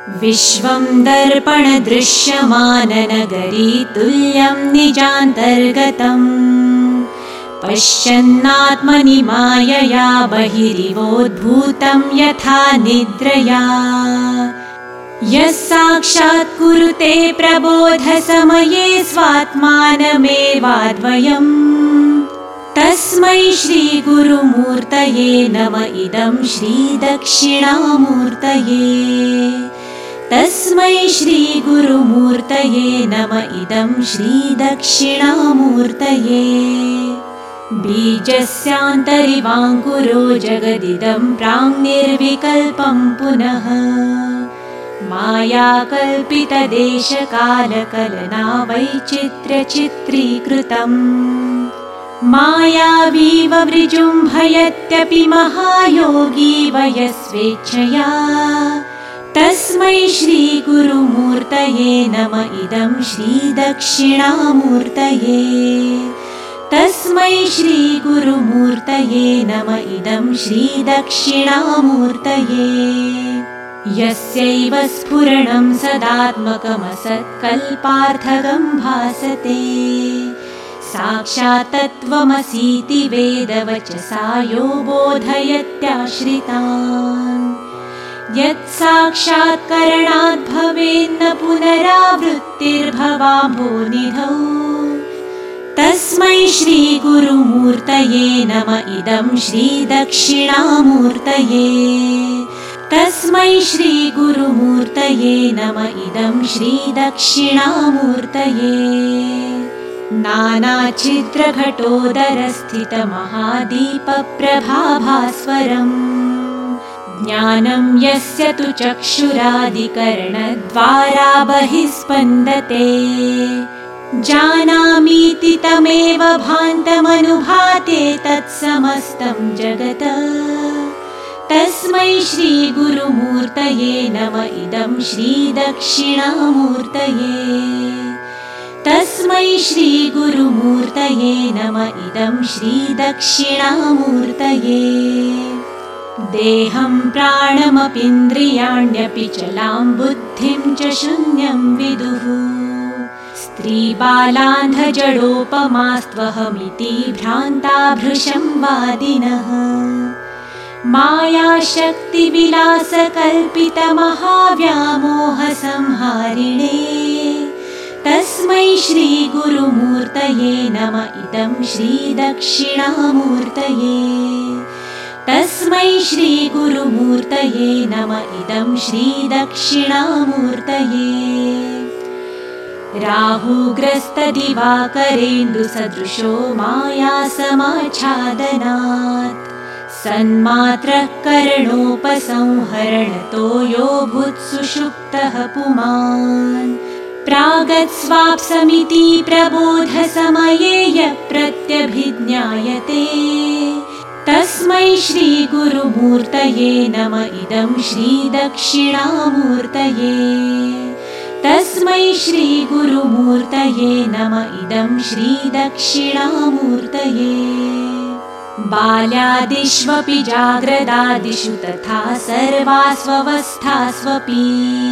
विश्वं दर्पणदृश्यमाननगरी तुल्यं निजान्तर्गतम् पश्यन्नात्मनि मायया बहिरिवोद्भूतं यथा निद्रया यः साक्षात् कुरुते प्रबोधसमये स्वात्मानमेवाद्वयम् तस्मै श्रीगुरुमूर्तये नम इदं श्रीदक्षिणामूर्तये तस्मै श्रीगुरुमूर्तये नम इदं श्रीदक्षिणामूर्तये बीजस्यान्तरिवाङ्कुरो जगदिदं प्राङ्निर्विकल्पं पुनः मायाकल्पितदेशकालकलना वैचित्र्यचित्रीकृतम् मायावीव विजृम्भयत्यपि महायोगी वयस्वेच्छया तस्मै श्रीगुरुमूर्तये नम इदं श्रीदक्षिणामूर्तये तस्मै श्रीगुरुमूर्तये नम इदं श्रीदक्षिणामूर्तये यस्यैव स्फुरणं सदात्मकमसत्कल्पार्थगं भासते साक्षात् तत्त्वमसीति वेदवचसा यो बोधयत्याश्रितान् यत्साक्षात्करणात् भवेन्न पुनरावृत्तिर्भवाम्भोनिधौ तस्मै श्रीगुरुमूर्तये नम इदं श्रीदक्षिणामूर्तये तस्मै श्रीगुरुमूर्तये नम इदं श्रीदक्षिणामूर्तये नानाच्छिद्रघटोदरस्थितमहादीपप्रभाभास्वरम् ज्ञानं यस्य तु चक्षुरादिकरणद्वारा बहिः स्पन्दते जानामीति तमेव भान्तमनुभाते तत्समस्तं जगत् तस्मै श्रीगुरुमूर्तये नम इदं श्रीदक्षिणामूर्तये तस्मै श्रीगुरुमूर्तये नम इदं श्रीदक्षिणामूर्तये देहं प्राणमपीन्द्रियाण्यपि चलां बुद्धिं च शून्यं विदुः स्त्रीबालान्धजडोपमास्त्वहमिति भ्रान्ता भृशं वादिनः मायाशक्तिविलासकल्पितमहाव्यामोहसंहारिणे तस्मै श्रीगुरुमूर्तये नम इदं श्रीदक्षिणामूर्तये तस्मै श्रीगुरुमूर्तये नम इदं श्रीदक्षिणामूर्तये राहुग्रस्तदिवाकरेन्दुसदृशो मायासमाच्छादनात् सन्मात्रः करणोपसंहरणतो यो भूत्सुषुप्तः पुमान् प्रागत्स्वाप्समिति प्रबोधसमये यः प्रत्यभिज्ञायते तस्मै श्रीगुरुमूर्तये नम इदं श्रीदक्षिणामूर्तये तस्मै श्रीगुरुमूर्तये नम इदं श्रीदक्षिणामूर्तये बाल्यादिष्वपि जाग्रदादिषु तथा सर्वास्वस्थास्वपि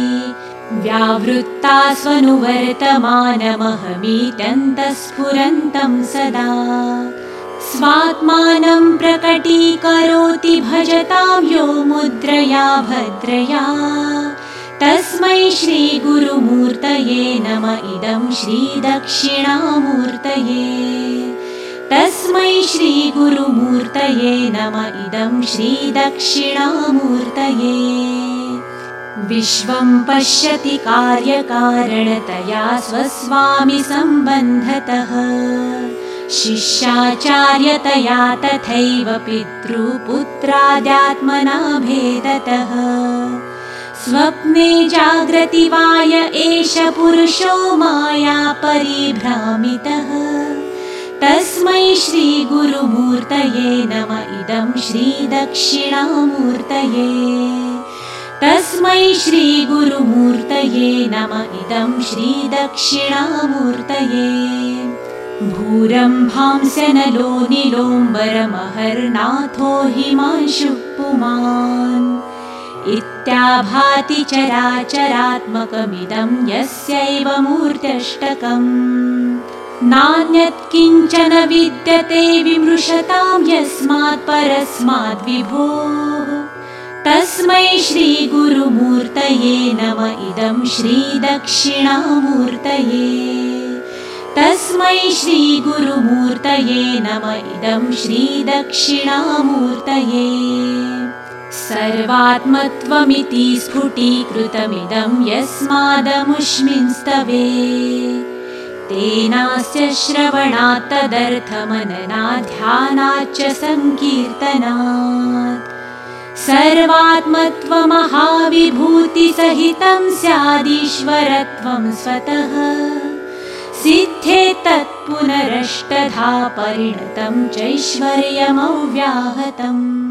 व्यावृत्तास्वनुवर्तमानमहमीत्यन्तःस्फुरन्तं सदा स्वात्मानं प्रकटीकरोति भजतां यो मुद्रया भद्रया तस्मै श्रीगुरुमूर्तये नम इदं श्रीदक्षिणामूर्तये तस्मै श्रीगुरुमूर्तये नम इदं श्रीदक्षिणामूर्तये विश्वं पश्यति कार्यकारणतया स्वस्वामि सम्बन्धतः शिष्याचार्यतया तथैव पितृपुत्राद्यात्मना भेदतः स्वप्ने जाग्रति वाय एष पुरुषो माया परिभ्रामितः तस्मै श्रीगुरुमूर्तये नम इदं श्रीदक्षिणामूर्तये तस्मै श्रीगुरुमूर्तये नम इदं श्रीदक्षिणामूर्तये भूरम्भांस्यनलो नीलोम्बरमहर्नाथो हिमांशुः पुमान् इत्याभाति चराचरात्मकमिदं यस्यैव मूर्त्यष्टकम् नान्यत् किञ्चन विद्यते विमृशतां यस्मात् परस्माद् विभोः तस्मै श्रीगुरुमूर्तये नम इदं श्रीदक्षिणामूर्तये तस्मै श्रीगुरुमूर्तये नम इदं श्रीदक्षिणामूर्तये सर्वात्मत्वमिति स्फुटीकृतमिदं यस्मादमुष्मिंस्तवे तेनास्य श्रवणात् तदर्थमननात् ध्यानाच्च सङ्कीर्तनात् सर्वात्मत्वमहाविभूतिसहितं स्यादीश्वरत्वं स्वतः सिद्धेत् तत्पुनरष्टधा परिणतं चैश्वर्यमव्याहतम्।